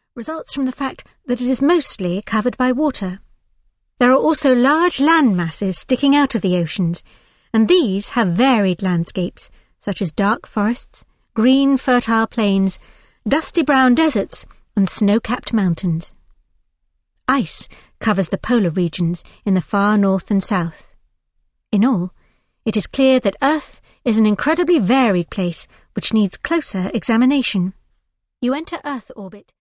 results from the fact that it is mostly covered by water. There are also large land masses sticking out of the oceans, and these have varied landscapes, such as dark forests, green fertile plains, dusty brown deserts, and snow-capped mountains. Ice covers the polar regions in the far north and south. In all, it is clear that Earth is an incredibly varied place which needs closer examination. You enter Earth orbit